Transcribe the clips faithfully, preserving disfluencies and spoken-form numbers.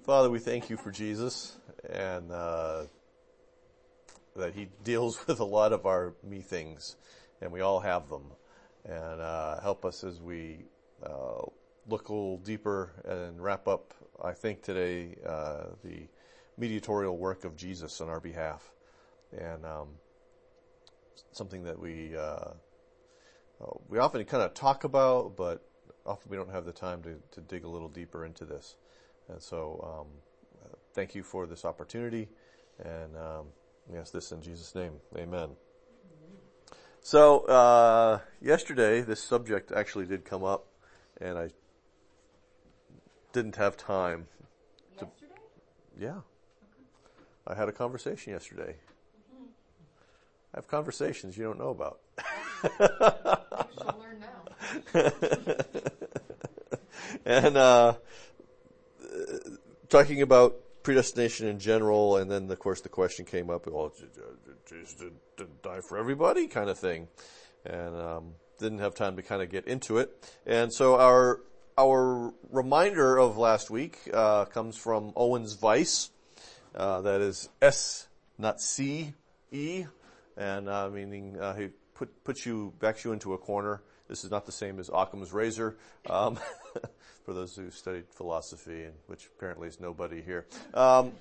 Father, we thank you for Jesus and uh, that he deals with a lot of our me things, and we all have them. And uh, help us as we uh, look a little deeper and wrap up, I think today, uh, the mediatorial work of Jesus on our behalf. And um, something that we uh, we often kind of talk about, but often we don't have the time to, to dig a little deeper into this. And so um, thank you for this opportunity, and um, we ask this in Jesus' name. Amen. So uh, yesterday, this subject actually did come up, and I didn't have time. To, yesterday? Yeah. Okay. I had a conversation yesterday. Mm-hmm. I have conversations you don't know about. I should learn now. And uh, talking about predestination in general, and then, of course, the question came up, well, Jesus did, did die for everybody kind of thing. And um, didn't have time to kind of get into it. And so our our reminder of last week uh, comes from Owen's Vice. Uh, that is S, not C, E, and uh, meaning uh, he put puts you, backs you into a corner. This is not the same as Occam's razor, um, for those who studied philosophy, and which apparently is nobody here. Um,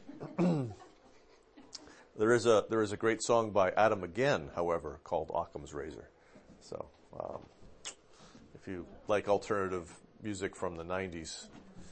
there is a there is a great song by Adam Again, however, called Occam's Razor. So, um, if you like alternative music from the nineties,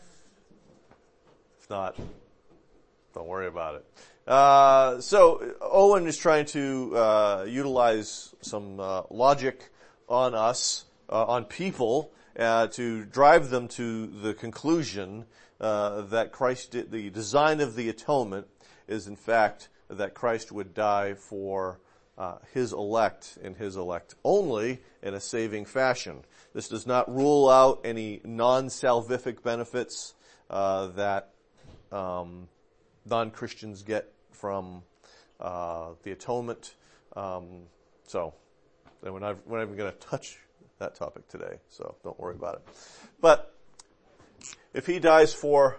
if not, don't worry about it. Uh, so Owen is trying to uh, utilize some uh, logic on us, uh, on people, uh, to drive them to the conclusion uh, that Christ did, the design of the atonement is in fact that Christ would die for uh, his elect and his elect only in a saving fashion. This does not rule out any non-salvific benefits uh, that um, non-Christians get from uh, the atonement. Um, so, and we're not, we're not even going to touch that topic today, so don't worry about it. But if he dies for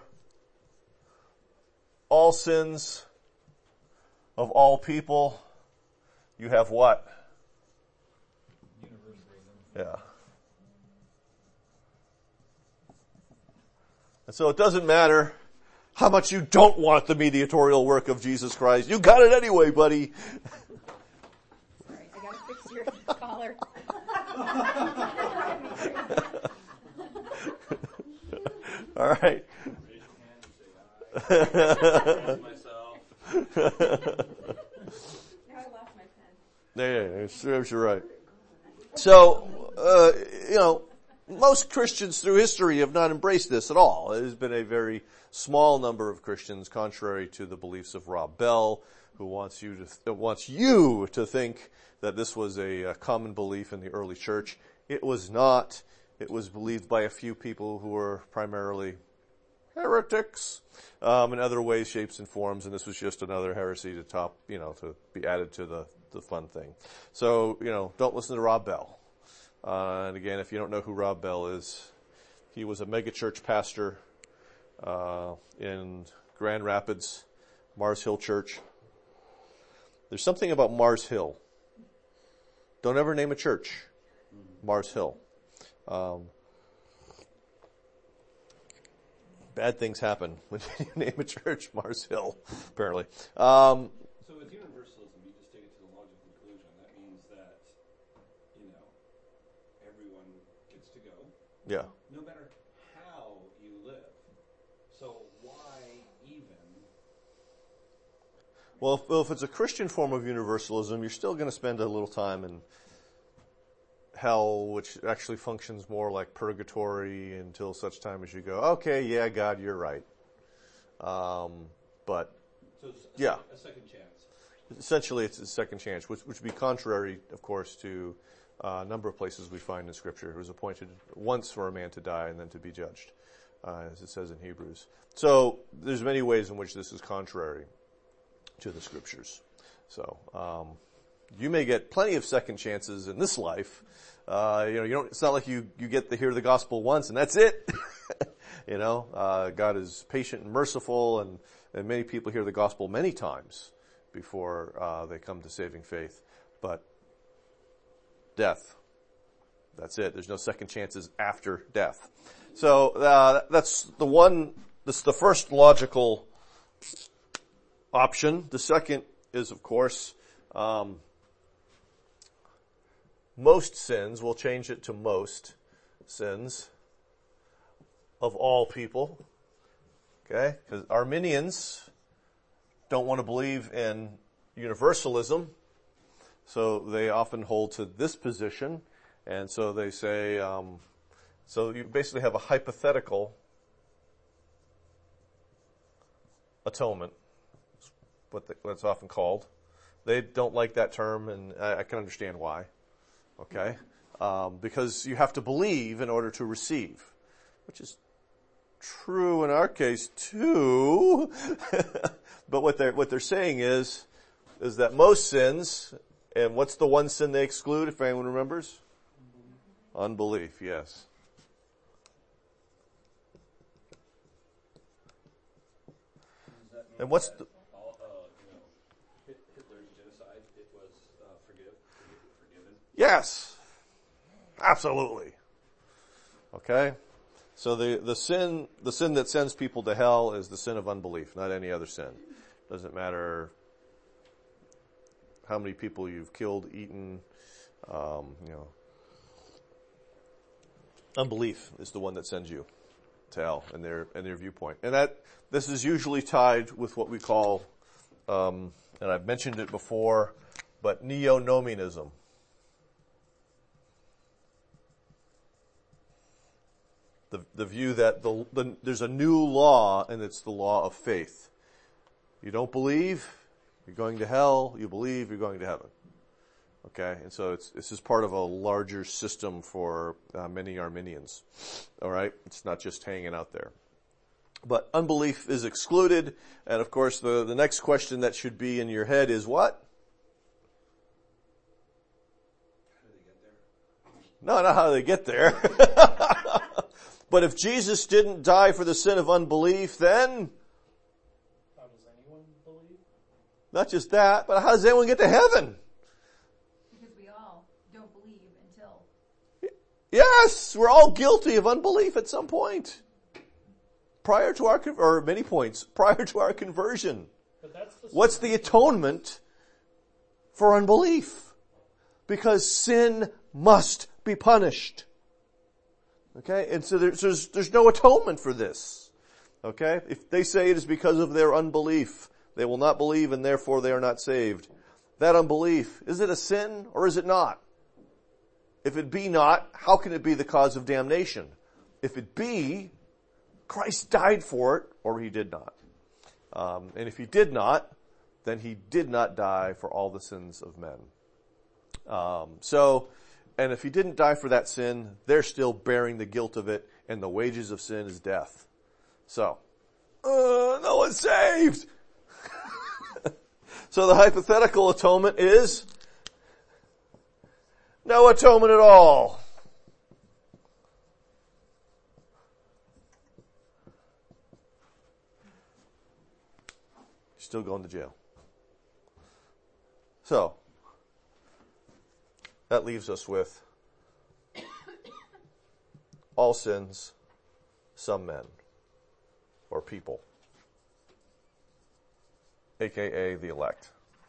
all sins of all people, you have what? Yeah. And so it doesn't matter how much you don't want the mediatorial work of Jesus Christ. You got it anyway, buddy. Sorry, I gotta fix your collar. All right. Now I lost my pen. Yeah, serves you right. So, uh, you know, most Christians through history have not embraced this at all. It has been a very small number of Christians, contrary to the beliefs of Rob Bell, who wants you to th- wants you to think that this was a, a common belief in the early church. It was not. It was believed by a few people who were primarily heretics um, in other ways, shapes, and forms, and this was just another heresy to top, you know, to be added to the, the fun thing. So, you know, don't listen to Rob Bell. Uh, and again, if you don't know who Rob Bell is, he was a megachurch pastor uh, in Grand Rapids, Mars Hill Church. There's something about Mars Hill. Don't ever name a church Mars Hill. Um, bad things happen when you name a church Mars Hill, apparently. Um, so with universalism, you just take it to the logical conclusion. That means that, you know, everyone gets to go. yeah. No matter how you live. So why even? Well if, well, if it's a Christian form of universalism, you're still going to spend a little time in hell, which actually functions more like purgatory until such time as you go, okay, yeah, God, you're right. Um, but, so it's a, yeah. a second chance. Essentially, it's a second chance, which, which would be contrary, of course, to uh, a number of places we find in Scripture. It was appointed once for a man to die and then to be judged, uh, as it says in Hebrews. So there's many ways in which this is contrary to the Scriptures. So um, you may get plenty of second chances in this life. Uh, you know, you don't. It's not like you you get to hear the gospel once and that's it. You know, uh, God is patient and merciful, and, and many people hear the gospel many times before uh, they come to saving faith. But death, that's it. There's no second chances after death. So uh, that's the one, that's the first logical option. The second is, of course, um, most sins. We'll change it to most sins of all people. Okay? Because Arminians don't want to believe in universalism, so they often hold to this position, and so they say, um, so you basically have a hypothetical atonement, what, the, what it's often called. They don't like that term, and I, I can understand why. Okay? Um, because you have to believe in order to receive, which is true in our case too. But what they're, what they're saying is, is that most sins, and what's the one sin they exclude, if anyone remembers? Unbelief, Unbelief, yes. And what's the, all, uh, you know, Hitler's genocide, it was uh, forgive, forgiven? Yes. Absolutely. Okay? So the, the sin, the sin that sends people to hell is the sin of unbelief, not any other sin. Doesn't matter how many people you've killed, eaten, um, you know. Unbelief is the one that sends you to hell in their, in their viewpoint. And that, this is usually tied with what we call, um, and I've mentioned it before, but neo-nomianism. The, the view that the, the, there's a new law, and it's the law of faith. You don't believe, you're going to hell. You believe, you're going to heaven. Okay, and so it's, this is part of a larger system for uh, many Arminians. All right, it's not just hanging out there. But unbelief is excluded, and of course the, the next question that should be in your head is what? How do they get there? No, not how do they get there. But if Jesus didn't die for the sin of unbelief, then how does anyone believe? Not just that, but how does anyone get to heaven? Because we all don't believe until. Yes, we're all guilty of unbelief at some point. Prior to our, or many points, prior to our conversion. But that's the What's the atonement for unbelief? Because sin must be punished. Okay, and so there's, there's, there's no atonement for this. Okay, if they say it is because of their unbelief, they will not believe and therefore they are not saved. That unbelief, is it a sin or is it not? If it be not, how can it be the cause of damnation? If it be, Christ died for it, or he did not. Um, and if he did not, then he did not die for all the sins of men. Um, so, and if he didn't die for that sin, they're still bearing the guilt of it, and the wages of sin is death. So, uh, no one's saved! So the hypothetical atonement is no atonement at all. Still going to jail. So, that leaves us with all sins, some men, or people, aka the elect.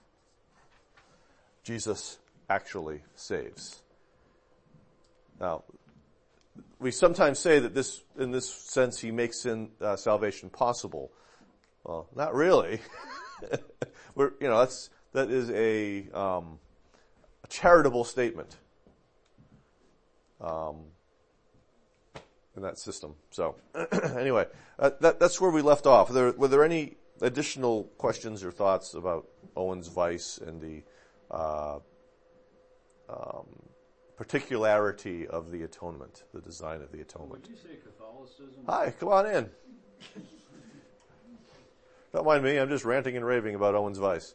Jesus actually saves. Now, we sometimes say that this, in this sense, he makes sin, uh, salvation possible. Well, not really. We're, you know, that's, that is a, um, a charitable statement, um, in that system. So, anyway, uh, that, that's where we left off. Were there, were there any additional questions or thoughts about Owen's vice and the, uh, um, particularity of the atonement, the design of the atonement? Would you say Catholicism? Hi, come on in. Don't mind me, I'm just ranting and raving about Owen's vice.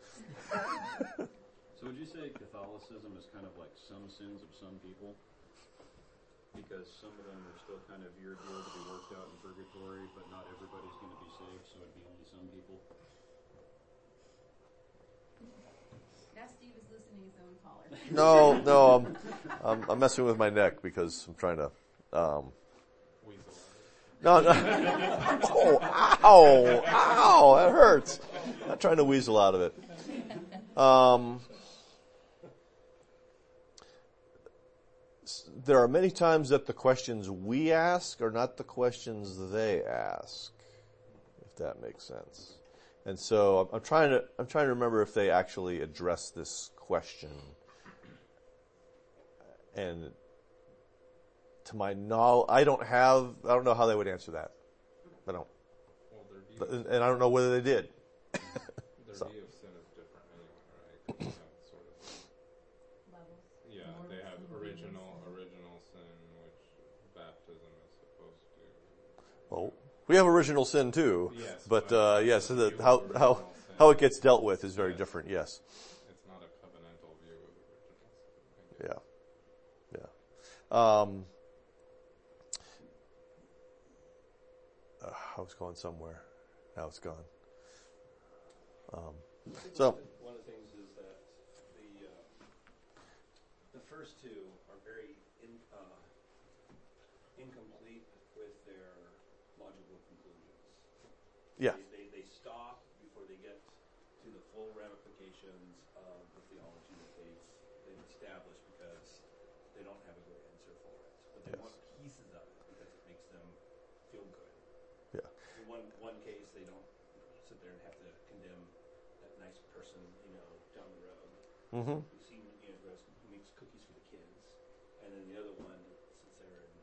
So would you say Catholicism is kind of like some sins of some people? because some of them are still kind of your deal to be worked out in purgatory, but not everybody's going to be saved, so it'd be only some people. Now Steve is loosening his own collar. No, no, I'm, I'm, I'm messing with my neck because I'm trying to, um, no, no. Oh, ow, ow, that hurts. I'm not trying to weasel out of it. Um, there are many times that the questions we ask are not the questions they ask, if that makes sense. And so I'm, I'm trying to, I'm trying to remember if they actually address this question. And to my knowledge, I don't have, I don't know how they would answer that. I don't. Well, their view, But, and I don't know whether they did. their so. view of sin is different anyway, right? 'Cause they have sort of, Levels. yeah, Moral they have sin, original, venial sin. original sin, which baptism is supposed to. Oh, we have original sin too. Yes, But, but uh, yes, the the, view of how, how, original sin. how it gets dealt with is very Yes. different, yes. It's not a covenantal view of original sin. I guess. Yeah. Yeah. Um, uh, I was going somewhere. Now it's gone. Um, I think so, one of the- one of the things is that the uh, the first two are very in, uh, incomplete with their logical conclusions. yeah. They, they they stop before they get to the full ramifications of the theology that they've they've established because they don't have a good answer for it, but they Yes. want pieces of it because it makes them feel good. Yeah. In one one case, they don't sit there and have to condemn that nice person, you know, down the road Mm-hmm. who seen, you know, grows, who makes cookies for the kids, and then the other one sits there and,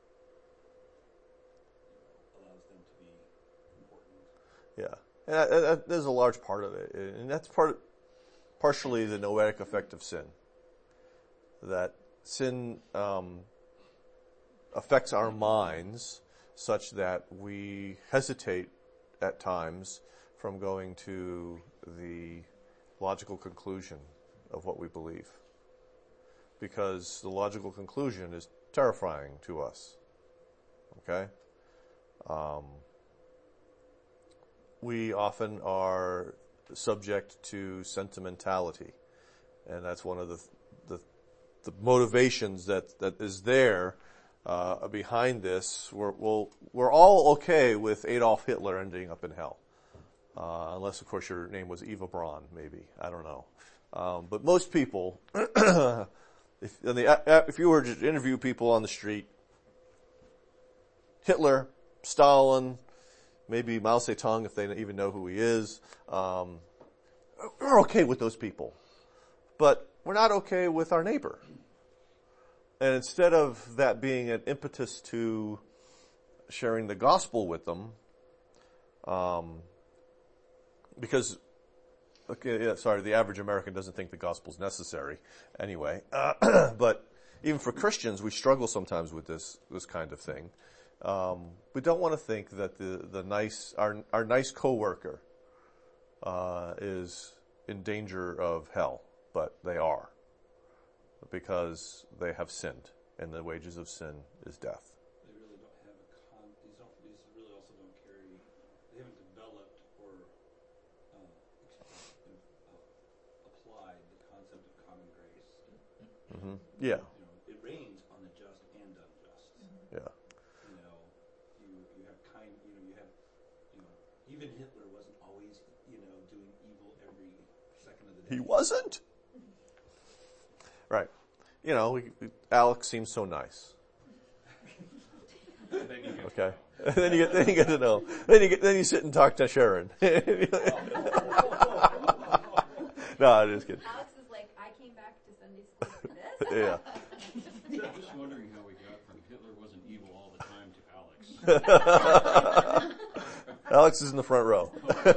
you know, allows them to be important. Yeah. And that, that, there's a large part of it. And that's part, partially the noetic effect of sin. That sin, um, affects our minds such that we hesitate at times from going to the logical conclusion of what we believe. Because the logical conclusion is terrifying to us. Okay? Um, we often are subject to sentimentality. And that's one of the, the, the motivations that, that is there uh, behind this. We're, we'll, we're all okay with Adolf Hitler ending up in hell. Uh, unless, of course, your name was Eva Braun, maybe. I don't know. Um, but most people, if, in the, if you were to interview people on the street, Hitler, Stalin, maybe Mao Zedong, if they even know who he is, um, we're okay with those people. But we're not okay with our neighbor. And instead of that being an impetus to sharing the gospel with them, um, because, okay, yeah, sorry, the average American doesn't think the gospel's necessary anyway. Uh, but even for Christians, we struggle sometimes with this this kind of thing. Um, we don't want to think that the the nice our our nice coworker uh, is in danger of hell, but they are, because they have sinned, and the wages of sin is death. They really don't have a con. These don't. These really also don't carry. They haven't developed or uh, ex- uh, applied the concept of common grace. Mm-hmm. Yeah, You know, it rains on the just and unjust. yeah. You know, you you have kind. You know, you have. You know, even Hitler wasn't always, you know, doing evil every second of the day. He wasn't. Right. You know, we, we, Alex seems so nice. Then you get Okay. then you get then you get to know. Then you get then you sit and talk to Sharon. No, I'm just kidding. Alex is like, I came back to Sunday school for this. Yeah. I'm just wondering how we got from Hitler wasn't evil all the time to Alex. Alex is in the front row.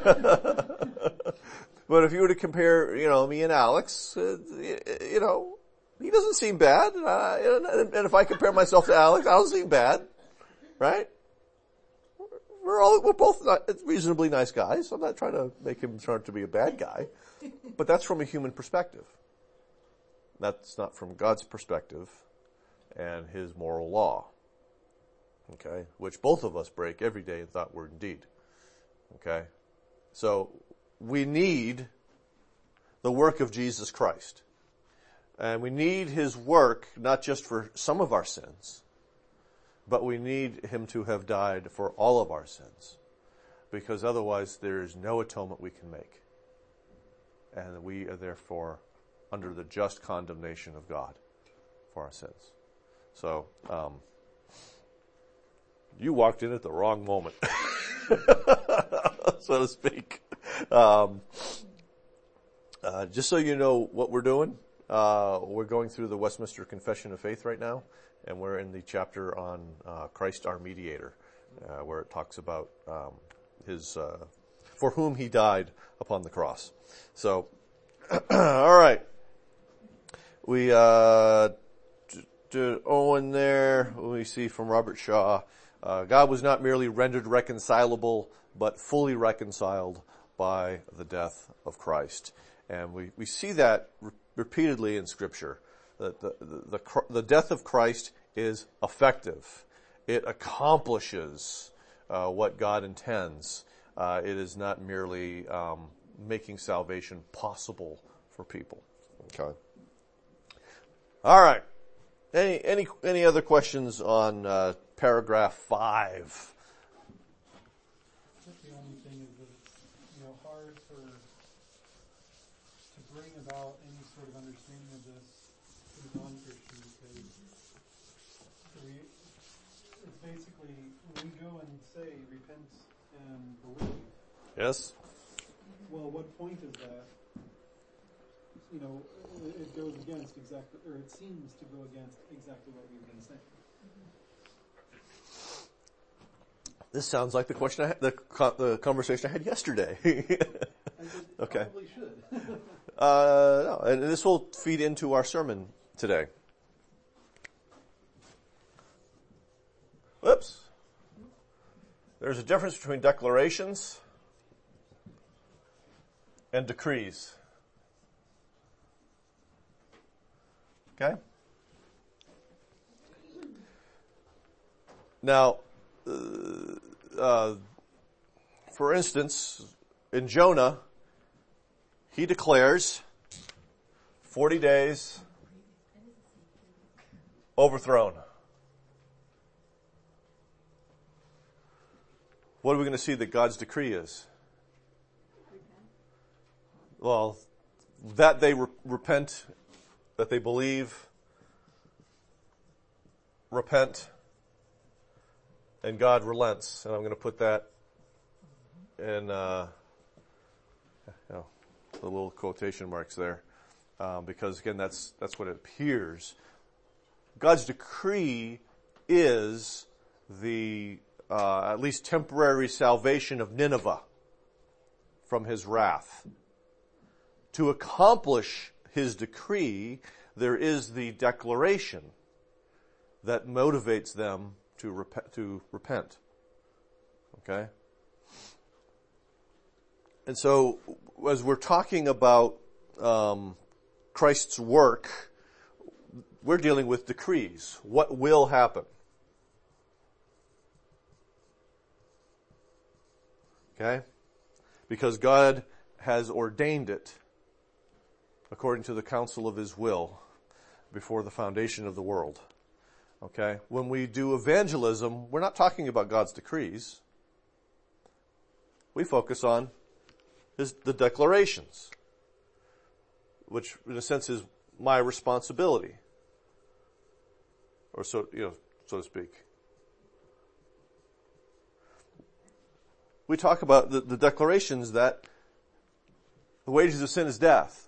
But if you were to compare, you know, me and Alex, uh, you, you know, he doesn't seem bad. Uh, and, and if I compare myself to Alex, I don't seem bad, right? We're all we're both not, reasonably nice guys. I'm not trying to make him turn out to be a bad guy, but that's from a human perspective. That's not from God's perspective. and his moral law. Okay? Which both of us break every day in thought, word, and deed. Okay? So, we need the work of Jesus Christ. And we need his work not just for some of our sins, but we need him to have died for all of our sins. Because otherwise there is no atonement we can make. And we are therefore under the just condemnation of God for our sins. So, um, you walked in at the wrong moment, so to speak. Um, uh, just so you know what we're doing, uh, we're going through the Westminster Confession of Faith right now, and we're in the chapter on uh, Christ our mediator, uh, where it talks about um, his, uh, for whom he died upon the cross. So, all right. We, uh, to, to Owen there, we see from Robert Shaw, uh, God was not merely rendered reconcilable, but fully reconciled by the death of Christ. And we, we see that re- repeatedly in Scripture. That the, the, the, the death of Christ is effective. It accomplishes uh, what God intends. Uh, it is not merely um, making salvation possible for people. Okay. All right. Any any any other questions on uh, paragraph five? I think the only thing is that it's, you know, hard for to bring about any sort of understanding of this to the non-Christian, because we it's basically when we go and say repent and believe. Yes. Well, what point is that? You know, it goes against exactly, or it seems to go against exactly what we've been saying. This sounds like the question I had, the the conversation I had yesterday. Okay. Probably should. uh, no, and this will feed into our sermon today. Whoops. There's a difference between declarations and decrees. Okay? Now, uh, uh, for instance, in Jonah, he declares forty days overthrown. What are we going to see that God's decree is? Well, that they re- repent, that they believe, repent, and God relents. And I'm going to put that in, uh, you know, the little quotation marks there, um, because again, that's that's what it appears. God's decree is the uh, at least temporary salvation of Nineveh from his wrath. To accomplish his decree, there is the declaration that motivates them to rep- to repent. Okay? And so, as we're talking about um, Christ's work, we're dealing with decrees. What will happen? Okay? Because God has ordained it according to the counsel of his will before the foundation of the world. Okay? When we do evangelism, we're not talking about God's decrees. We focus on his, the declarations, which in a sense is my responsibility. Or so, you know, so to speak. We talk about the, the declarations that the wages of sin is death,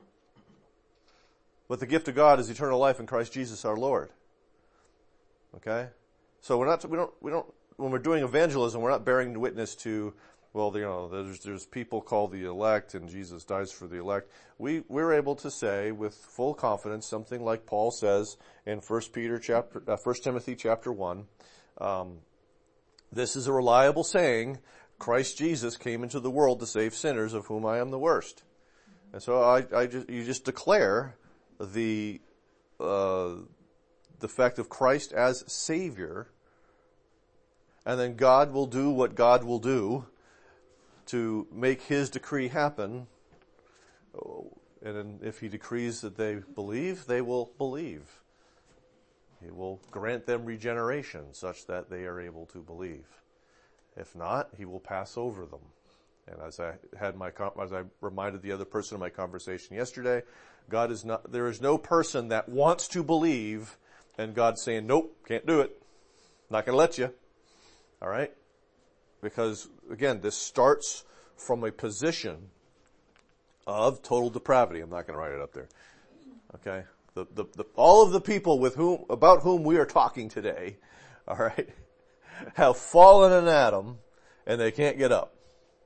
but the gift of God is eternal life in Christ Jesus our Lord. Okay? So we're not, we don't, we don't, when we're doing evangelism, we're not bearing witness to, well, you know, there's, there's people called the elect and Jesus dies for the elect. We, we're able to say with full confidence something like Paul says in First Peter chapter, uh, First Timothy chapter one. Um, this is a reliable saying, Christ Jesus came into the world to save sinners, of whom I am the worst. And so I, I just, you just declare the, uh, the fact of Christ as Savior, and then God will do what God will do to make His decree happen. And then if He decrees that they believe, they will believe. He will grant them regeneration such that they are able to believe. If not, He will pass over them. And as I had my, as I reminded the other person in my conversation yesterday, God is not, there is no person that wants to believe and God's saying, nope, can't do it. Not gonna let you. Alright? Because, again, this starts from a position of total depravity. I'm not gonna write it up there. Okay? The, the, the, all of the people with whom, about whom we are talking today, alright, have fallen in Adam and they can't get up.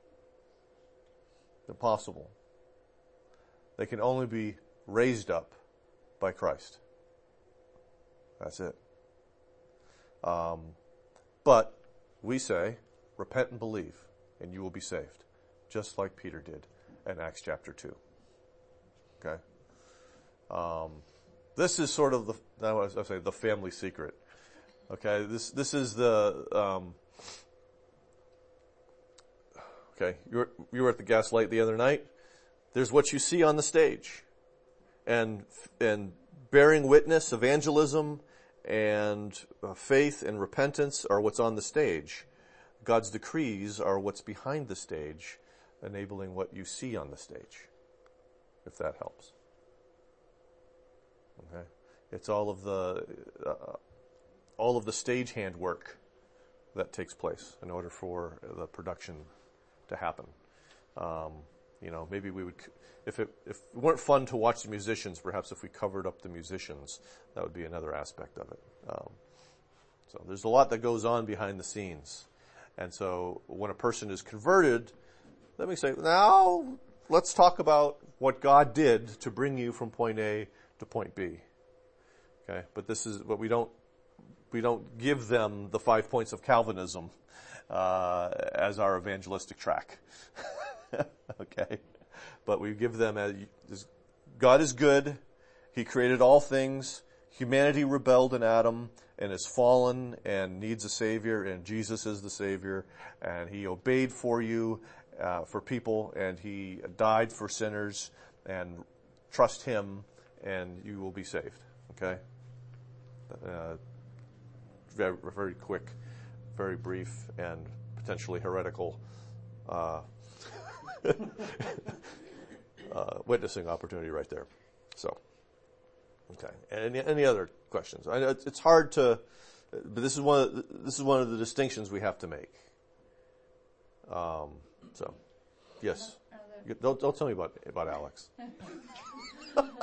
Impossible. They can only be raised up by Christ. That's it. Um, but we say, repent and believe, and you will be saved, just like Peter did in Acts chapter two. Okay. Um, this is sort of the I was I say the family secret. Okay. This this is the um, okay. You were, you were at the Gaslight the other night. There's what you see on the stage, and and bearing witness, evangelism, and uh, faith and repentance are what's on the stage. God's decrees are what's behind the stage, enabling what you see on the stage, if that helps. Okay, it's all of the uh, all of the stagehand work that takes place in order for the production to happen. Um, you know, maybe we would, if it if it weren't fun to watch the musicians, perhaps if we covered up the musicians, that would be another aspect of it. Um, so there's a lot that goes on behind the scenes. And so when a person is converted, let me say, now let's talk about what God did to bring you from point A to point B. Okay? But this is what we don't, we don't give them the five points of Calvinism, uh, as our evangelistic track. Okay? But we give them as, God is good. He created all things. Humanity rebelled in Adam and is fallen and needs a Savior, and Jesus is the Savior, and He obeyed for you, uh, for people, and He died for sinners, and trust Him, and you will be saved. Okay? Uh, very, very quick, very brief, and potentially heretical, uh, uh, witnessing opportunity right there. So. Okay. Any, any other questions? I know it's, it's hard to, but this is one of the, this is one of the distinctions we have to make. Um, so, yes. You, don't don't tell me about about Alex. Another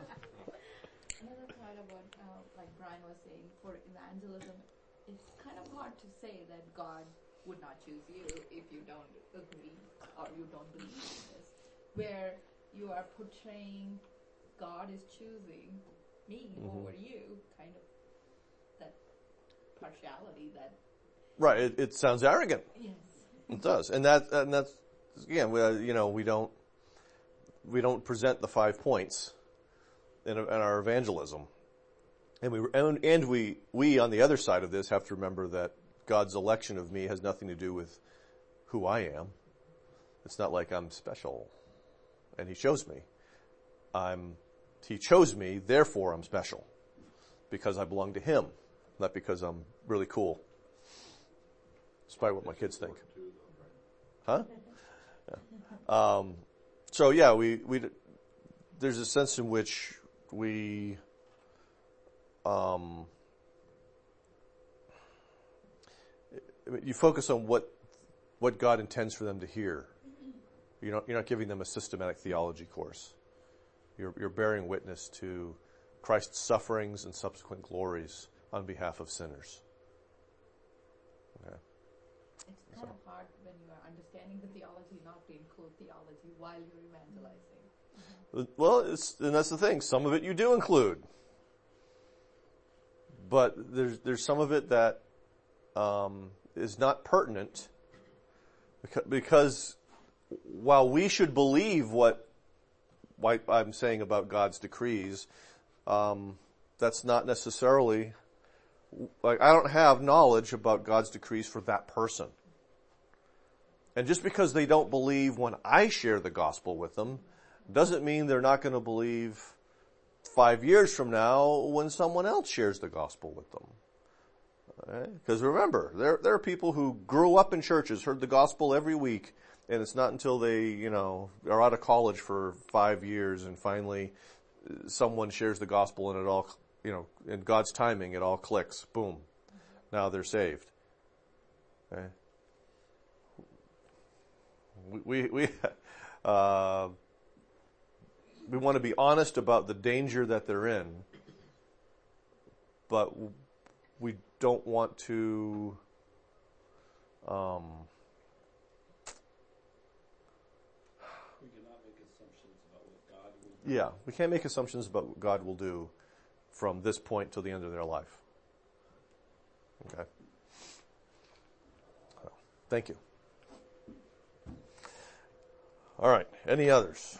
part of what, uh, like Brian was saying, for evangelism, it's kind of hard to say that God would not choose you if you don't agree or you don't believe in this, where you are portraying God is choosing me mm-hmm. over you, kind of that partiality that. Right. It, it sounds arrogant. Yes. It does, and that and that's again, we, you know, we don't we don't present the five points in, in our evangelism, and we and, and we we on the other side of this have to remember that God's election of me has nothing to do with who I am. It's not like I'm special, and He chose me. I'm. He chose me, therefore I'm special. Because I belong to Him, not because I'm really cool. Despite what my kids think. Huh? Yeah. Um, so yeah, we, we, there's a sense in which we, um, you focus on what, what God intends for them to hear. You're not, you're not giving them a systematic theology course. You're, you're bearing witness to Christ's sufferings and subsequent glories on behalf of sinners. Okay. It's kind so. of hard when you are understanding the theology not to include theology while you're evangelizing. Mm-hmm. Well, it's, and that's the thing. Some of it you do include. But there's, there's some of it that um, is not pertinent because, because while we should believe what What I'm saying about God's decrees, um, that's not necessarily, like, I don't have knowledge about God's decrees for that person. And just because they don't believe when I share the gospel with them, doesn't mean they're not going to believe five years from now when someone else shares the gospel with them. Because right? Remember, there, there are people who grew up in churches, heard the gospel every week, and it's not until they, you know, are out of college for five years and finally someone shares the gospel and it all, you know, in God's timing, it all clicks. Boom. Now they're saved. Okay? We, we, we, uh, we want to be honest about the danger that they're in, but we don't want to, um, we cannot make assumptions about what God will do. Yeah, we can't make assumptions about what God will do from this point till the end of their life. Okay. So, thank you. All right. Any others?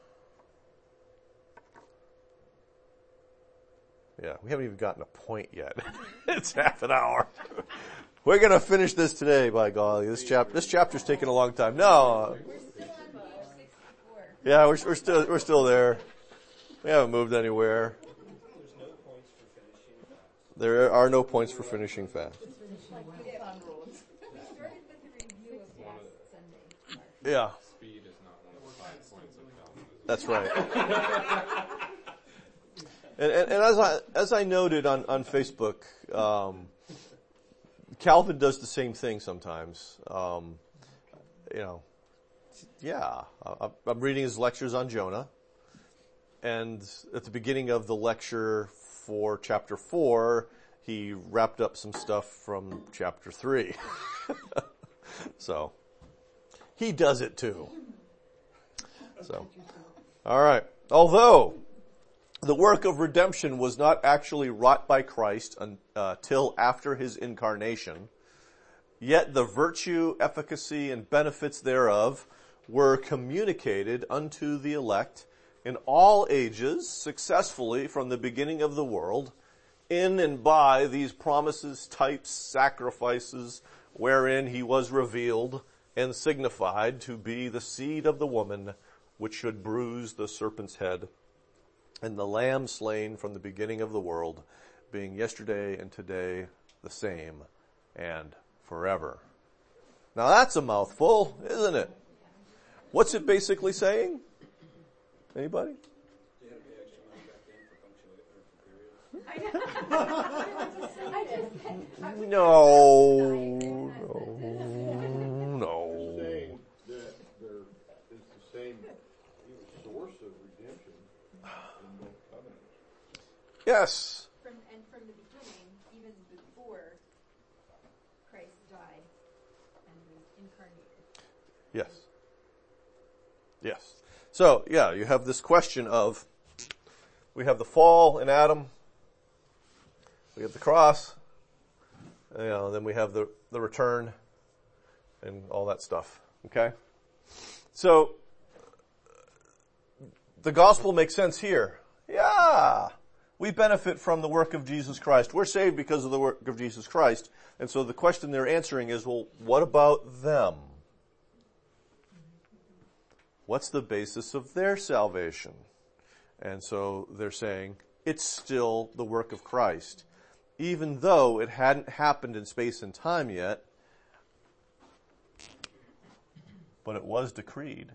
Yeah, we haven't even gotten a point yet. It's half an hour. We're going to finish this today, by golly. This chapter, this chapter's taking a long time. No. We're still on page sixty-four. Yeah, we're, we're still, we're still there. We haven't moved anywhere. There's no points for finishing fast. There are no points for finishing fast. It's like the fun rules. We started with the review of last Sunday. Yeah, Speed is not one of the five points of Calvinism. that's right. And, and, and as I as I noted on on Facebook, um, Calvin does the same thing sometimes. Um, you know, yeah, I, I'm reading his lectures on Jonah, and at the beginning of the lecture for chapter four, he wrapped up some stuff from chapter three. So he does it too. So, all right. Although the work of redemption was not actually wrought by Christ until uh, after his incarnation, yet the virtue, efficacy, and benefits thereof were communicated unto the elect in all ages successfully from the beginning of the world, in and by these promises, types, sacrifices, wherein he was revealed and signified to be the seed of the woman, which should bruise the serpent's head, and the Lamb slain from the beginning of the world, being yesterday and today the same, and forever. Now that's a mouthful, isn't it? What's it basically saying? Anybody? They had to pay extra money back then for punctuation or for periods. I just, No, no, no. Saying that there is the same source of redemption in both covenants. Yes. from, and from the beginning, even before Christ died and was incarnated. Yes. Yes. So, yeah, you have this question of, we have the fall in Adam, we have the cross, you know, then we have the, the return and all that stuff. Okay? So, the gospel makes sense here. Yeah! We benefit from the work of Jesus Christ. We're saved because of the work of Jesus Christ. And so the question they're answering is, well, what about them? What's the basis of their salvation? And so they're saying, it's still the work of Christ. Even though it hadn't happened in space and time yet, but it was decreed.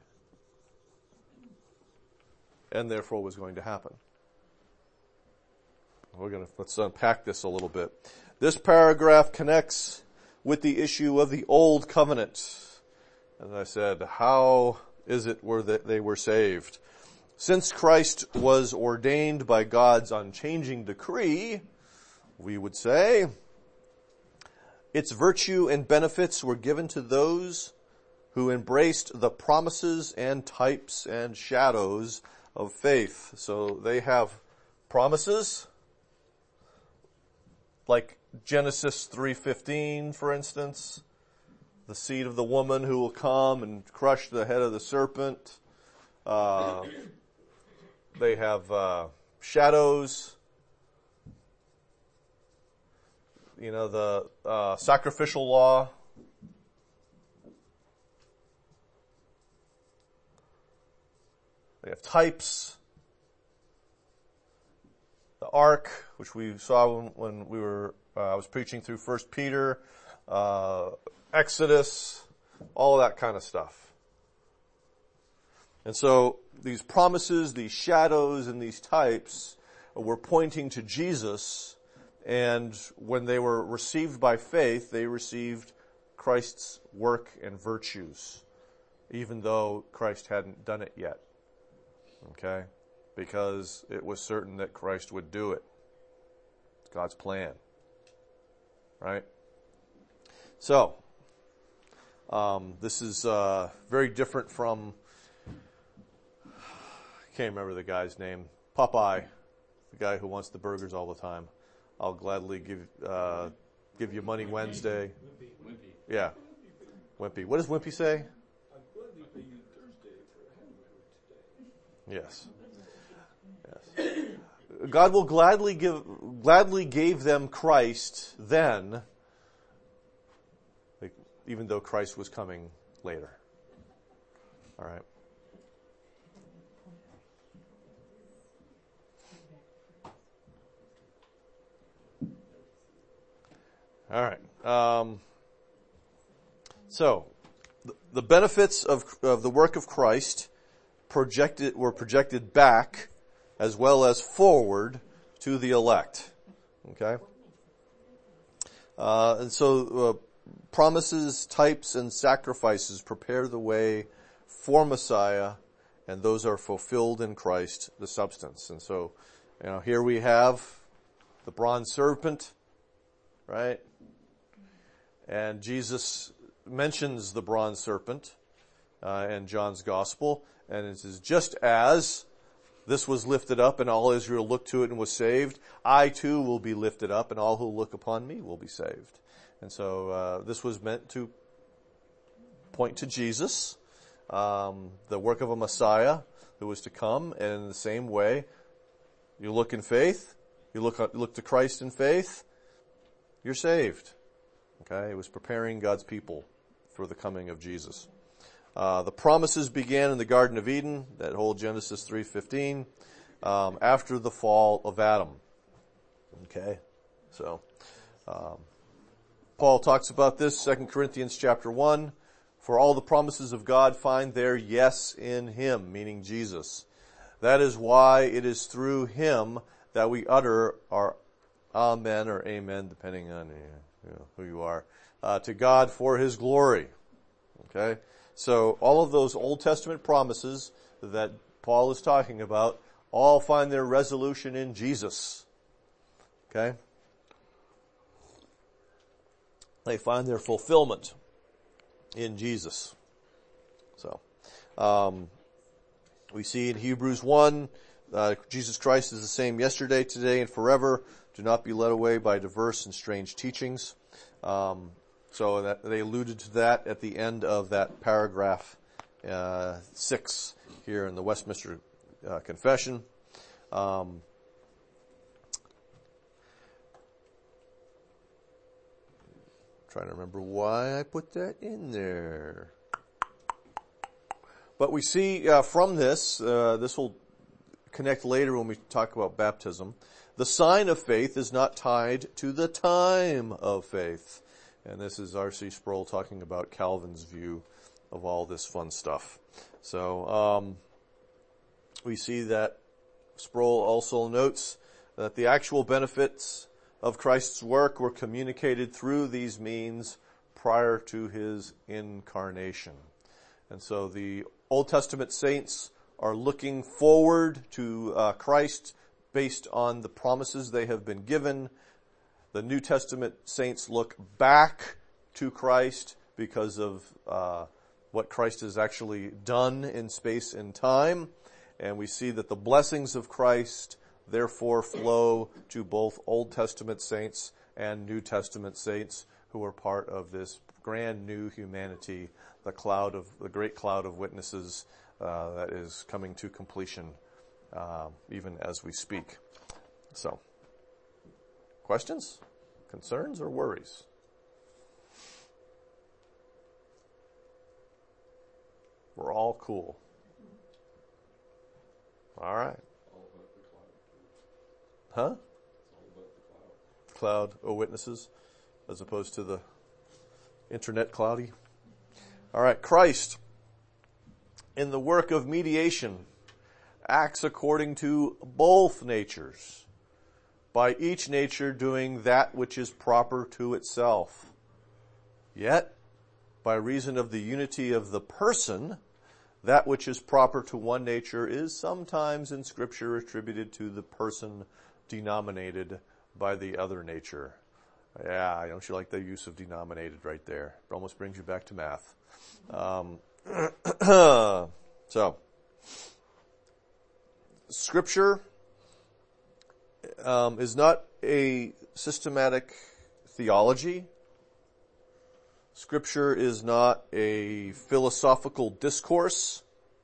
And therefore was going to happen. We're gonna, let's unpack this a little bit. This paragraph connects with the issue of the old covenant. As I said, how is it were that they were saved? Since Christ was ordained by God's unchanging decree, we would say, its virtue and benefits were given to those who embraced the promises and types and shadows of faith. So they have promises, like Genesis three fifteen, for instance, the seed of the woman who will come and crush the head of the serpent. Uh, they have uh, shadows, you know, the uh, sacrificial law. We have types. The ark, which we saw when, when we were, uh, I was preaching through First Peter, uh, Exodus, all that kind of stuff. And so these promises, these shadows, and these types were pointing to Jesus, and when they were received by faith, they received Christ's work and virtues, even though Christ hadn't done it yet. Okay? Because it was certain that Christ would do it. It's God's plan. Right? So, um, this is uh, very different from, I can't remember the guy's name, Popeye, the guy who wants the burgers all the time. I'll gladly give uh, give you money Wednesday. Wimpy. Yeah. Wimpy. What does Wimpy say? I'll gladly pay you Thursday for a hamburger today. Yes. Yes. God will gladly give, gladly gave them Christ then, like, even though Christ was coming later. All right. All right. Um, so, the, the benefits of, of the work of Christ projected were projected back as well as forward to the elect. Okay? Uh, and so, uh, promises, types, and sacrifices prepare the way for Messiah, and those are fulfilled in Christ, the substance. And so, you know, here we have the bronze serpent, right? And Jesus mentions the bronze serpent uh, in John's gospel, and it says, just as this was lifted up and all Israel looked to it and was saved, I too will be lifted up and all who look upon me will be saved. And so uh, this was meant to point to Jesus, um, the work of a Messiah who was to come, and in the same way, you look in faith, you look, look to Christ in faith, you're saved. Okay, it was preparing God's people for the coming of Jesus. Uh, the promises began in the Garden of Eden, that whole Genesis three fifteen, um, after the fall of Adam. Okay, so um, Paul talks about this, Second Corinthians chapter one. For all the promises of God find their yes in Him, meaning Jesus. That is why it is through Him that we utter our amen or amen, depending on you know, who you are, uh, to God for His glory. Okay? So all of those Old Testament promises that Paul is talking about all find their resolution in Jesus. Okay? They find their fulfillment in Jesus. So, um, we see in Hebrews one, uh, Jesus Christ is the same yesterday, today, and forever. Do not be led away by diverse and strange teachings. Um, so that, they alluded to that at the end of that paragraph uh, six here in the Westminster uh, Confession. Um, trying to remember why I put that in there. But we see uh, from this, uh, this will connect later when we talk about baptism, the sign of faith is not tied to the time of faith. And this is R C Sproul talking about Calvin's view of all this fun stuff. So um, we see that Sproul also notes that the actual benefits of Christ's work were communicated through these means prior to His incarnation. And so the Old Testament saints are looking forward to uh, Christ based on the promises they have been given. The New Testament saints look back to Christ because of uh, what Christ has actually done in space and time. And we see that the blessings of Christ therefore flow to both Old Testament saints and New Testament saints who are part of this grand new humanity, the cloud of the great cloud of witnesses uh, that is coming to completion uh, even as we speak. So, questions? Concerns or worries? We're all cool. All right. All about the cloud. Huh? It's all about the cloud. Cloud o witnesses, as opposed to the internet cloudy. All right. Christ, in the work of mediation, acts according to both natures, by each nature doing that which is proper to itself. Yet, by reason of the unity of the person, that which is proper to one nature is sometimes in Scripture attributed to the person denominated by the other nature. Yeah, don't you like the use of denominated right there? It almost brings you back to math. Um, so, Scripture um, is not a systematic theology. Scripture is not a philosophical discourse,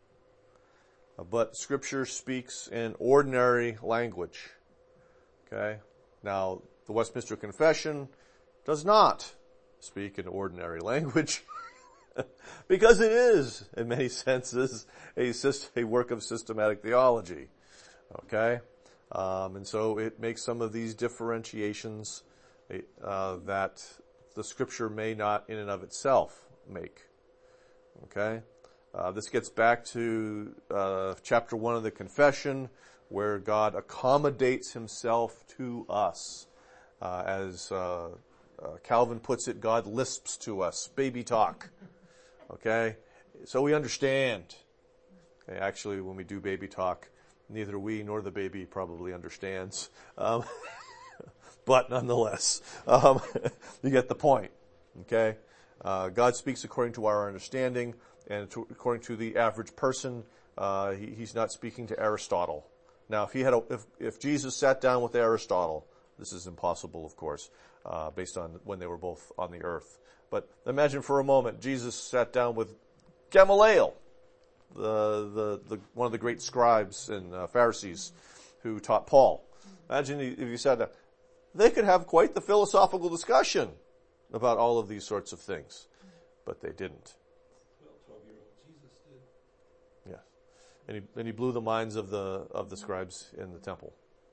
but Scripture speaks in ordinary language. Okay? Now, the Westminster Confession does not speak in ordinary language because it is, in many senses, a, a work of systematic theology. Okay? Um, and so it makes some of these differentiations uh, that the Scripture may not in and of itself make. Okay? Uh, this gets back to uh, chapter one of the Confession, where God accommodates himself to us. Uh, as uh, uh, Calvin puts it, God lisps to us, baby talk. Okay? So we understand. Okay, actually, when we do baby talk, neither we nor the baby probably understands. Um, but nonetheless, um, you get the point. Okay? Uh, God speaks according to our understanding, and to, according to the average person, uh, he, he's not speaking to Aristotle. Now, if he had, a, if, if Jesus sat down with Aristotle, this is impossible, of course, uh, based on when they were both on the earth. But imagine for a moment, Jesus sat down with Gamaliel, the, the, the, one of the great scribes and uh, Pharisees who taught Paul. Imagine if you sat down. They could have quite the philosophical discussion about all of these sorts of things. But they didn't. Well, twelve-year-old Jesus did. Yeah. And he, and he blew the minds of the, of the scribes in the temple.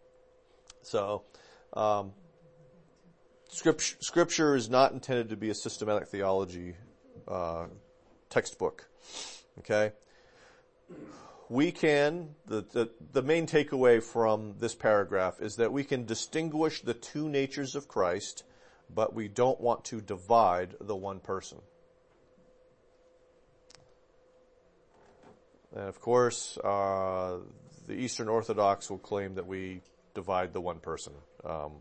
So, um, scripture, scripture is not intended to be a systematic theology, uh, textbook. Okay? We can, the, the, the main takeaway from this paragraph is that we can distinguish the two natures of Christ, but we don't want to divide the one person. And of course, uh, the Eastern Orthodox will claim that we divide the one person. Um,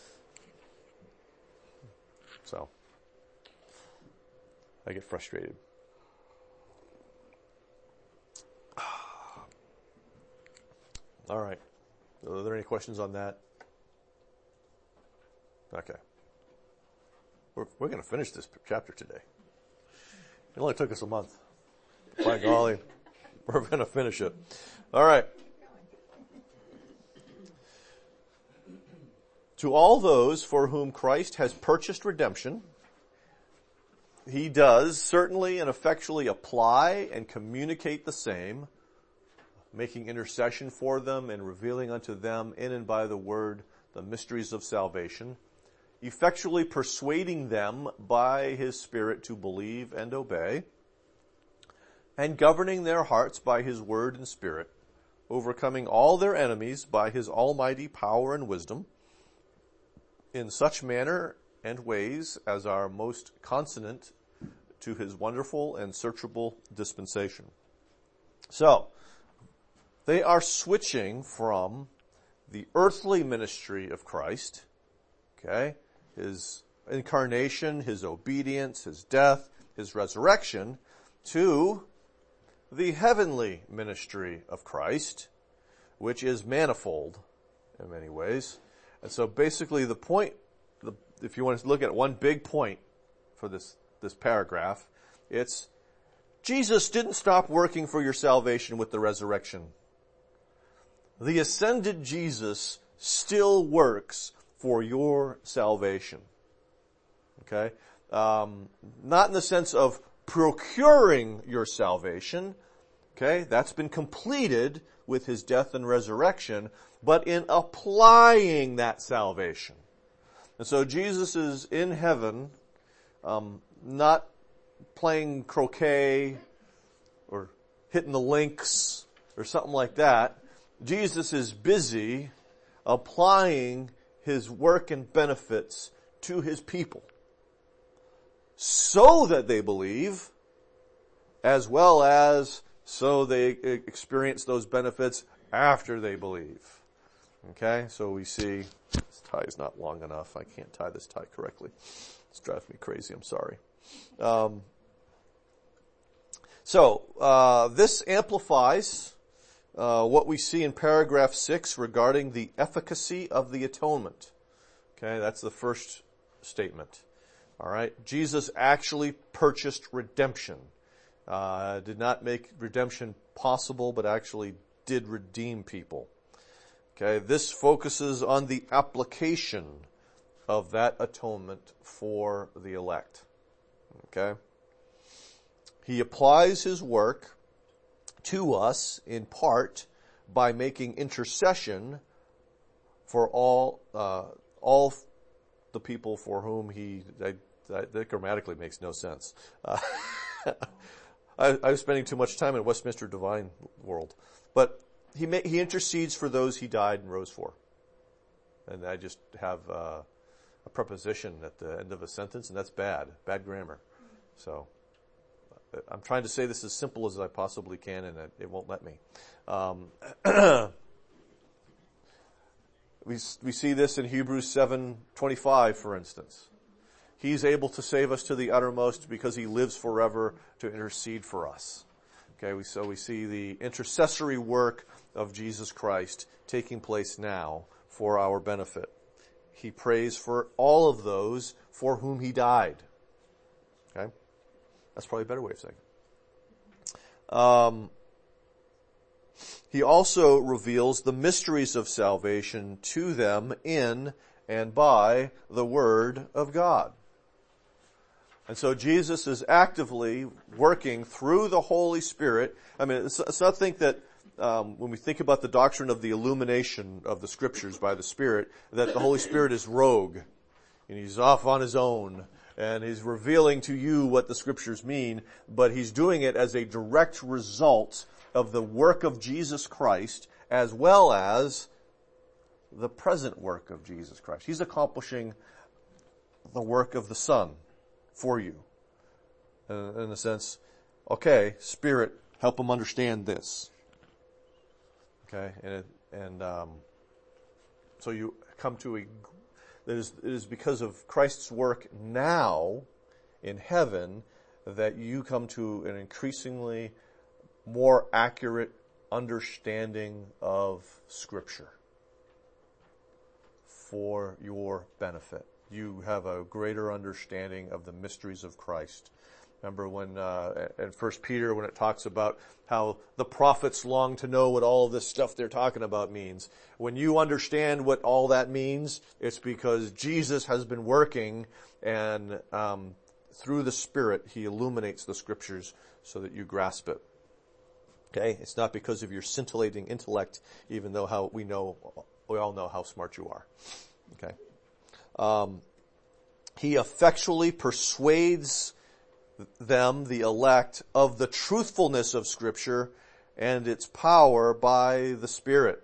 so, I get frustrated. All right. Are there any questions on that? Okay. We're, we're going to finish this chapter today. It only took us a month. By golly, we're going to finish it. All right. To all those for whom Christ has purchased redemption, he does certainly and effectually apply and communicate the same, making intercession for them and revealing unto them in and by the word the mysteries of salvation, effectually persuading them by his Spirit to believe and obey, and governing their hearts by his word and Spirit, overcoming all their enemies by his almighty power and wisdom, in such manner and ways as are most consonant to his wonderful and searchable dispensation. So, they are switching from the earthly ministry of Christ, okay, his incarnation, his obedience, his death, his resurrection, to the heavenly ministry of Christ, which is manifold in many ways. And so basically the point, the, if you want to look at one big point for this, this paragraph, it's Jesus didn't stop working for your salvation with the resurrection. The ascended Jesus still works for your salvation. Okay? Um, not in the sense of procuring your salvation. Okay? That's been completed with his death and resurrection, but in applying that salvation. And so Jesus is in heaven, um, not playing croquet or hitting the links or something like that. Jesus is busy applying his work and benefits to his people so that they believe, as well as so they experience those benefits after they believe. Okay, so we see this tie is not long enough. I can't tie this tie correctly. It's driving me crazy. I'm sorry. Um, so uh, this amplifies uh, what we see in paragraph six regarding the efficacy of the atonement. Okay, that's the first statement. All right, Jesus actually purchased redemption. Uh, did not make redemption possible, but actually did redeem people. Okay, this focuses on the application of that atonement for the elect. Okay? He applies his work to us in part by making intercession for all uh, all the people for whom he that, that grammatically makes no sense. Uh, I, I was spending too much time in Westminster Divine World, but he ma- he intercedes for those he died and rose for, and I just have uh, a preposition at the end of a sentence, and that's bad, bad grammar. So I'm trying to say this as simple as I possibly can, and it, it won't let me. Um, we we see this in Hebrews seven twenty-five, for instance. He's able to save us to the uttermost because he lives forever to intercede for us. Okay, we, so we see the intercessory work of Jesus Christ taking place now for our benefit. He prays for all of those for whom he died. Okay? That's probably a better way of saying it. Um, he also reveals the mysteries of salvation to them in and by the Word of God. And so Jesus is actively working through the Holy Spirit. I mean, it's, it's not think that um, when we think about the doctrine of the illumination of the Scriptures by the Spirit, that the Holy Spirit is rogue and he's off on his own and he's revealing to you what the Scriptures mean, but he's doing it as a direct result of the work of Jesus Christ as well as the present work of Jesus Christ. He's accomplishing the work of the Son for you. Uh, in a sense, okay, Spirit, help them understand this. Okay, and it, and um, so you come to a. It is, it is because of Christ's work now in heaven that you come to an increasingly more accurate understanding of Scripture for your benefit. You have a greater understanding of the mysteries of Christ. Remember when, uh, in First Peter, when it talks about how the prophets long to know what all of this stuff they're talking about means. When you understand what all that means, it's because Jesus has been working and, um, through the Spirit, He illuminates the Scriptures so that you grasp it. Okay? It's not because of your scintillating intellect, even though how we know, we all know how smart you are. Okay? Um, he effectually persuades them, the elect, of the truthfulness of Scripture and its power by the Spirit.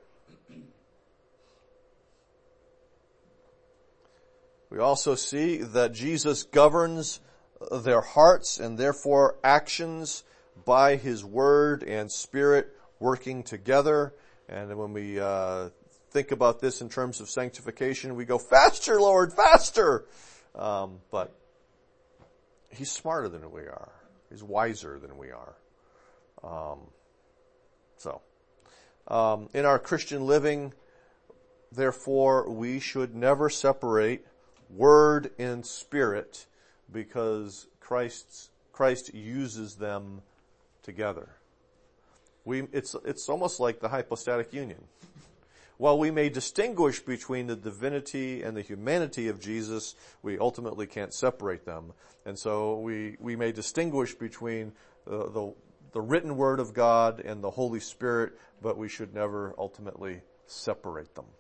We also see that Jesus governs their hearts and therefore actions by His Word and Spirit working together. And when we uh think about this in terms of sanctification, we go, faster, Lord, faster! Um, but He's smarter than we are. He's wiser than we are. Um, so, um, in our Christian living, therefore, we should never separate Word and Spirit because Christ's, Christ uses them together. We, it's, it's almost like the hypostatic union. while we may distinguish between the divinity and the humanity of Jesus, we ultimately can't separate them. And so we, we may distinguish between the, the, the written word of God and the Holy Spirit, but we should never ultimately separate them.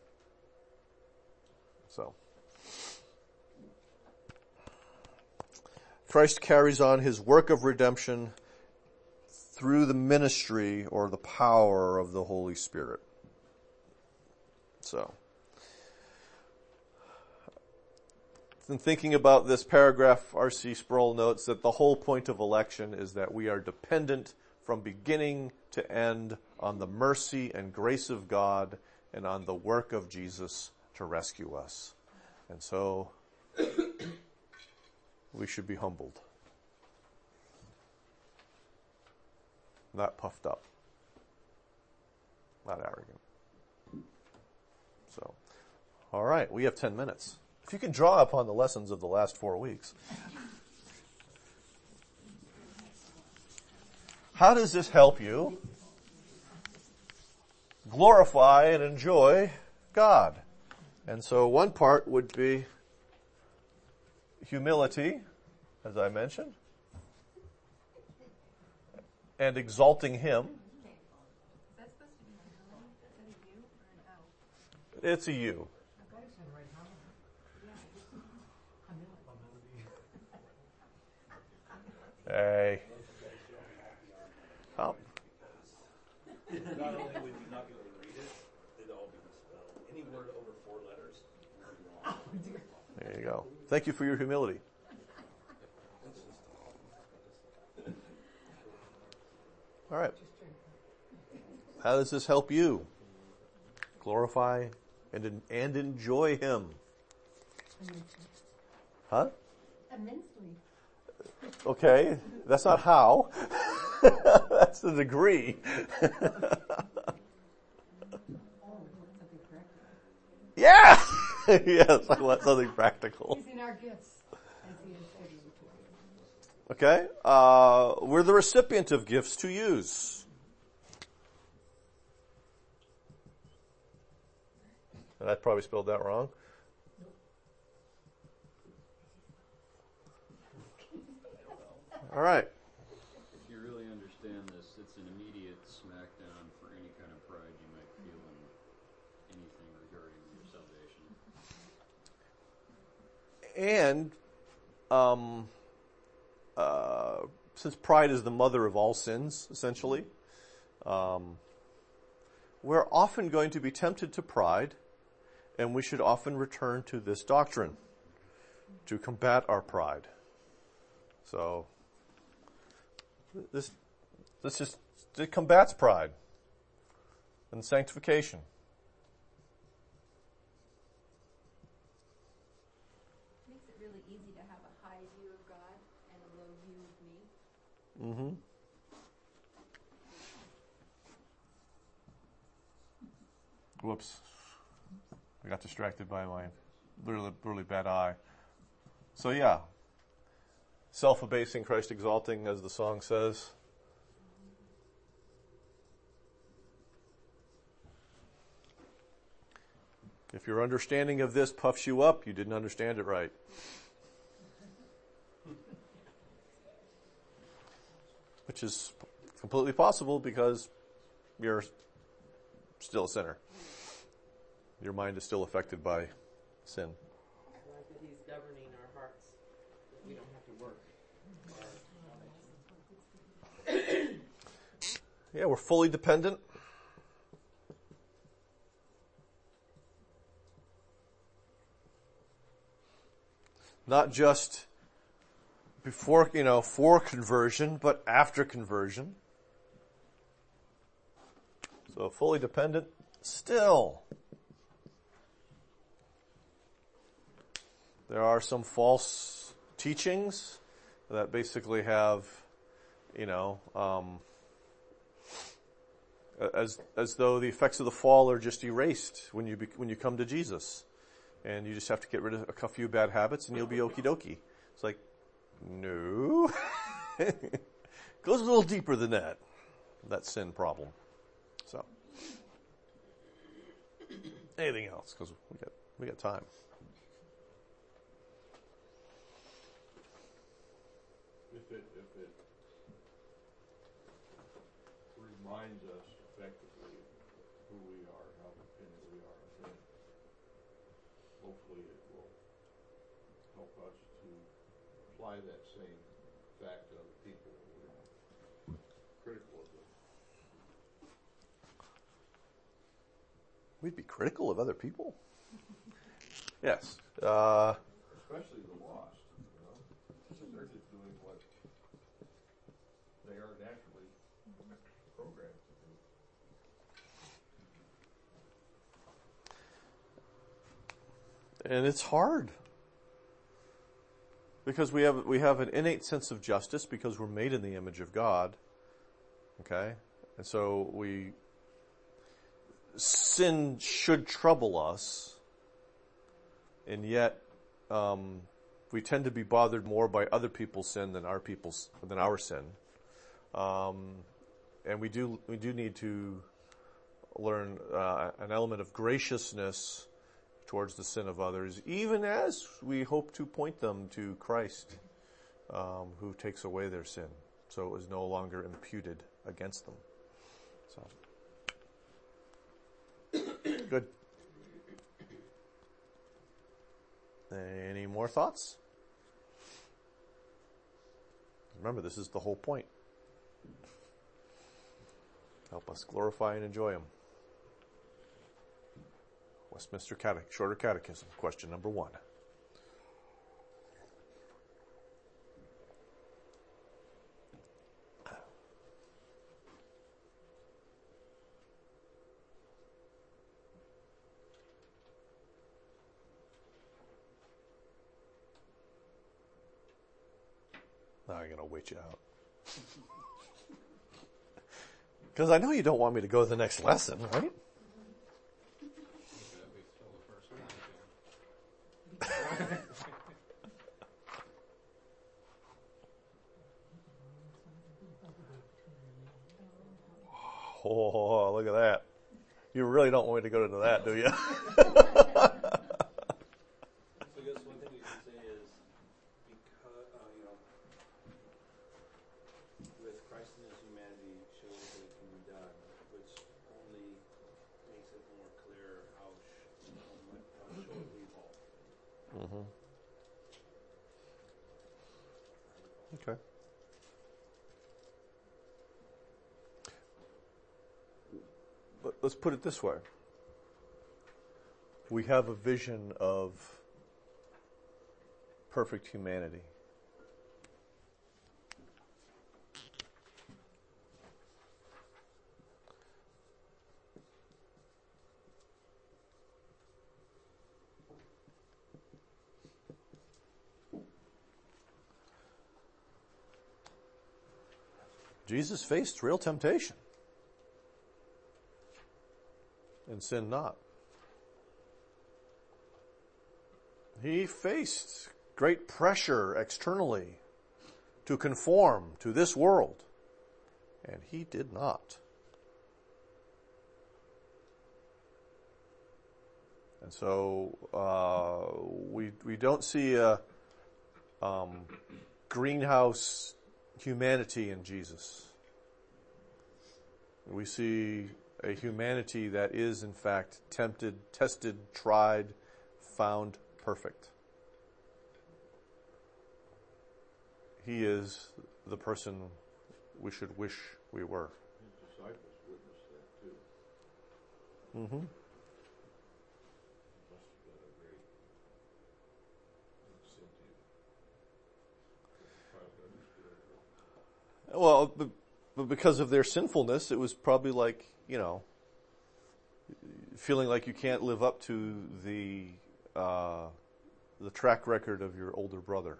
So, Christ carries on his work of redemption through the ministry or the power of the Holy Spirit. So, in thinking about this paragraph, R C Sproul notes that the whole point of election is that we are dependent from beginning to end on the mercy and grace of God and on the work of Jesus to rescue us. And so, we should be humbled, not puffed up, not arrogant. So, all right, we have ten minutes. If you can draw upon the lessons of the last four weeks. How does this help you glorify and enjoy God? And so one part would be humility, as I mentioned, and exalting Him. It's a you. Hey. Oh. Not only would you not be able to read it, they'd all be misspelled. Any word over four letters would be wrong. There you go. Thank you for your humility. All right. How does this help you glorify and and enjoy Him? Huh? Immensely. Okay, that's not how. That's the degree. Yeah! Yes, I want something practical. He's in our gifts. As he is every Okay, uh, we're the recipient of gifts to use. And I probably spelled that wrong. All right. If you really understand this, it's an immediate smackdown for any kind of pride you might feel in anything regarding your salvation. And um, uh, since pride is the mother of all sins, essentially, um, we're often going to be tempted to pride, and we should often return to this doctrine to combat our pride. So, this this just it combats pride and sanctification. Makes it really easy to have a high view of God and a low view of me. Mm-hmm. Whoops. I got distracted by my really, really bad eye. So yeah. Self-abasing, Christ exalting, as the song says. If your understanding of this puffs you up, you didn't understand it right. Which is completely possible because you're still a sinner. Your mind is still affected by sin. I like that He's governing our hearts. We don't have to work. Yeah, we're fully dependent. Not just before, you know, for conversion, but after conversion. So fully dependent still. There are some false teachings that basically have, you know, um, as as though the effects of the fall are just erased when you be, when you come to Jesus, and you just have to get rid of a few bad habits and you'll be okie dokie. It's like, no, goes a little deeper than that. That sin problem. So, Anything else? Because we got we got time. If it, if it reminds us effectively who we are, how dependent we are, then hopefully it will help us to apply that same fact to other people. We're critical of them. We'd be critical of other people? Yes. Uh, Especially the lost, you know? They're just doing what they are naturally programmed to do. and it's hard. Because we have we have an innate sense of justice because we're made in the image of God. Okay? And so we sin should trouble us, and yet um, we tend to be bothered more by other people's sin than our people's than our sin. Um, and we do we do need to learn uh, an element of graciousness towards the sin of others, even as we hope to point them to Christ, um, who takes away their sin, so it is no longer imputed against them. So, good. Any more thoughts? Remember, this is the whole point. Help us glorify and enjoy Him. Westminster Catech- Shorter Catechism, question number one. Now I'm going to wait you out. Because I know you don't want me to go to the next lesson, right? Oh, look at that. You really don't want me to go into that, do you? So I guess one thing you can say is, because, uh, you know, with Christ in His humanity shows that it can be done, which only makes it more clear how, sh- how, much, how short we fall. Mm-hmm. Okay. But let's put it this way. We have a vision of perfect humanity. Jesus faced real temptation and sinned not. He faced great pressure externally to conform to this world, and he did not. And so uh, we we don't see a um, greenhouse humanity in Jesus. We see a humanity that is, in fact, tempted, tested, tried, found perfect. He is the person we should wish we were. His disciples witnessed that too. Mm-hmm. Must have been a great incentive. Probably understood it. Well, but, but because of their sinfulness, it was probably like, you know, feeling like you can't live up to the uh, the track record of your older brother.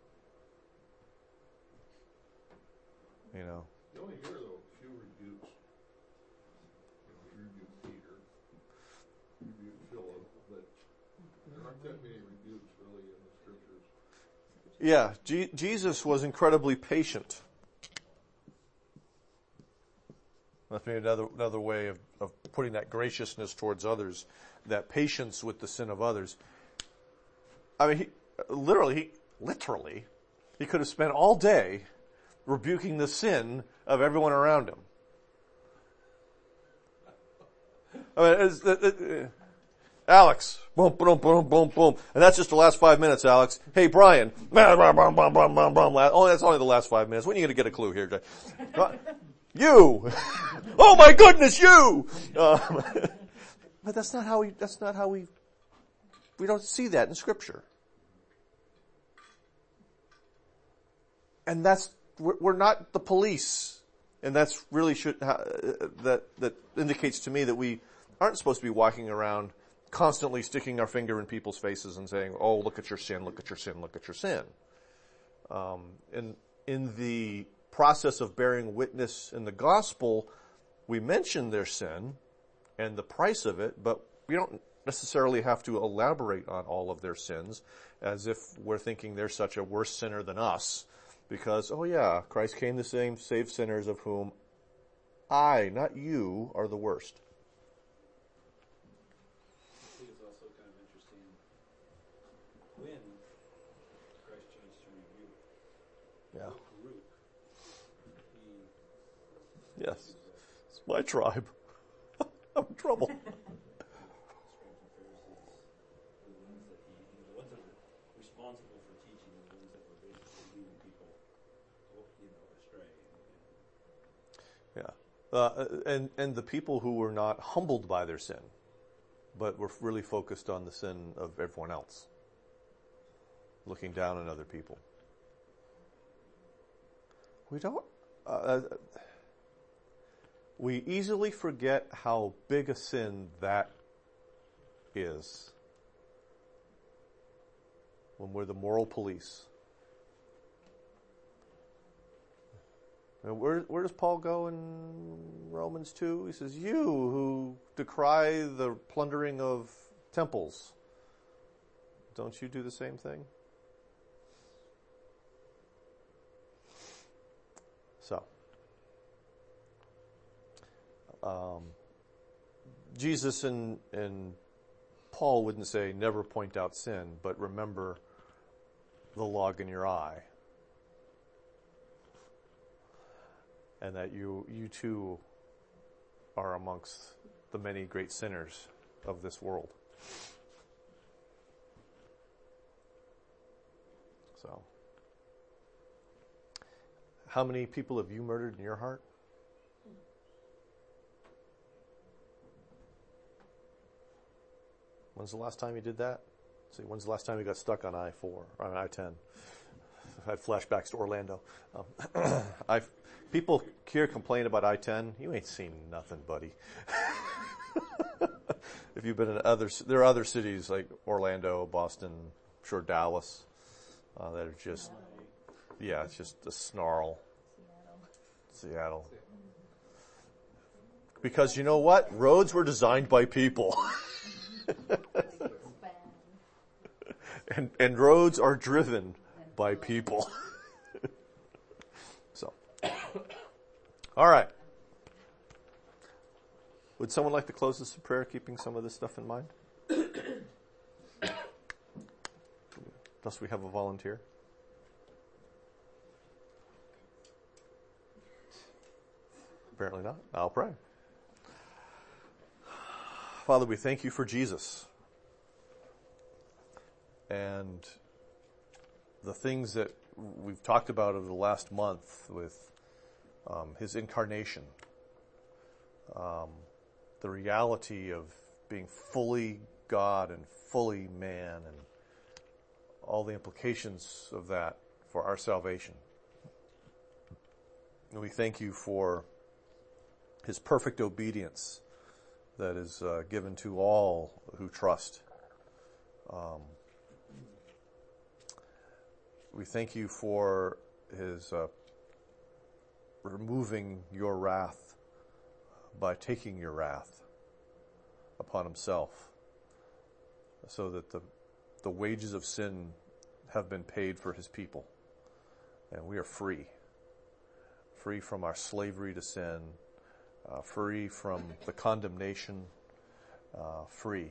You know. You only hear, though, a few rebukes. You know, he rebuked Peter, rebuked Philip, but there aren't that many rebukes really in the scriptures. Yeah, G- Jesus was incredibly patient. That's maybe another another way of, of putting that graciousness towards others, that patience with the sin of others. I mean, he, literally, he, literally, he could have spent all day rebuking the sin of everyone around him. I mean, it's, it, it, Alex, boom, boom, boom, boom, boom, and that's just the last five minutes, Alex. Hey, Brian, oh, that's only the last five minutes. When are you going to get a clue here, Jay? You, oh my goodness, you. Um, but that's not how we. That's not how we. We don't see that in Scripture. And that's we're, we're not the police, and that's really should uh, that that indicates to me that we aren't supposed to be walking around constantly sticking our finger in people's faces and saying, "Oh, look at your sin! Look at your sin! Look at your sin." Um, in in the process of bearing witness in the gospel, we mention their sin and the price of it, but we don't necessarily have to elaborate on all of their sins as if we're thinking they're such a worse sinner than us. Because, oh yeah, Christ came to save, save sinners of whom I, not you, are the worst. I think it's also kind of interesting when Christ chose to rebuke Yeah. Baruch. He Yes. It's my tribe. I'm in trouble. scribes and Pharisees, the ones that he, the ones that were responsible for teaching, the ones that were basically leading people, you know, astray. Yeah. Uh, and, and the people who were not humbled by their sin, but were really focused on the sin of everyone else, looking down on other people. We don't, uh, we easily forget how big a sin that is when we're the moral police. And where, where does Paul go in Romans two? He says, you who decry the plundering of temples, don't you do the same thing? So, um, Jesus and, and Paul wouldn't say never point out sin, but remember the log in your eye. And that you, you too are amongst the many great sinners of this world. So, how many people have you murdered in your heart? When's the last time you did that? See, when's the last time you got stuck on I four, or on I ten? I had flashbacks to Orlando. Um, I've, people here complain about I ten. You ain't seen nothing, buddy. If you've been in other, there are other cities like Orlando, Boston, I'm sure Dallas, uh, that are just, yeah, it's just a snarl. Seattle. Seattle. Because you know what? Roads were designed by people. and, and roads are driven by people. So, all right. Would someone like to close this in prayer, keeping some of this stuff in mind? Unless we have a volunteer. Apparently not. I'll pray. Father, we thank you for Jesus and the things that we've talked about over the last month with um, his incarnation, um, the reality of being fully God and fully man, and all the implications of that for our salvation. And we thank you for his perfect obedience that is uh, given to all who trust. Um, we thank you for his uh, removing your wrath by taking your wrath upon himself, so that the the wages of sin have been paid for his people, and we are free, free from our slavery to sin, uh, free from the condemnation, uh, free.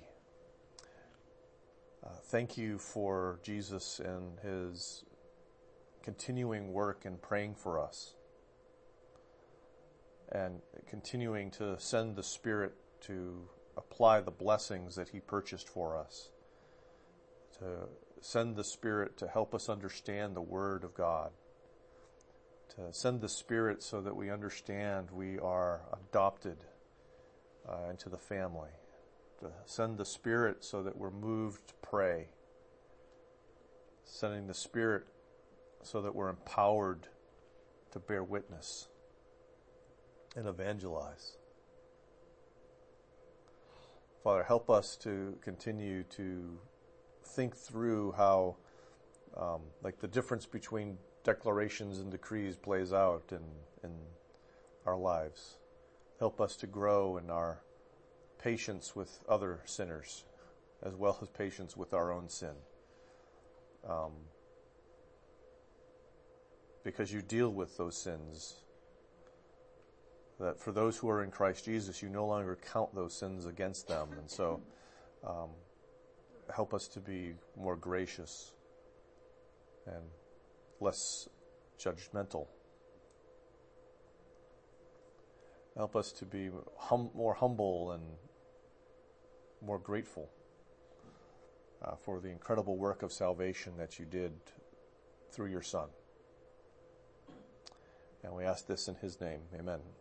Uh, thank you for Jesus and his continuing work in praying for us and continuing to send the Spirit to apply the blessings that he purchased for us, to send the Spirit to help us understand the Word of God, to send the Spirit so that we understand we are adopted uh, into the family, to send the Spirit so that we're moved to pray, sending the Spirit so that we're empowered to bear witness and evangelize. Father, help us to continue to think through how, um, like the difference between declarations and decrees plays out in, in our lives. Help us to grow in our patience with other sinners, as well as patience with our own sin. Um, because you deal with those sins, that for those who are in Christ Jesus, you no longer count those sins against them. And so um, help us to be more gracious and less judgmental. Help us to be hum- more humble and more grateful uh, for the incredible work of salvation that you did through your Son. And we ask this in his name. Amen.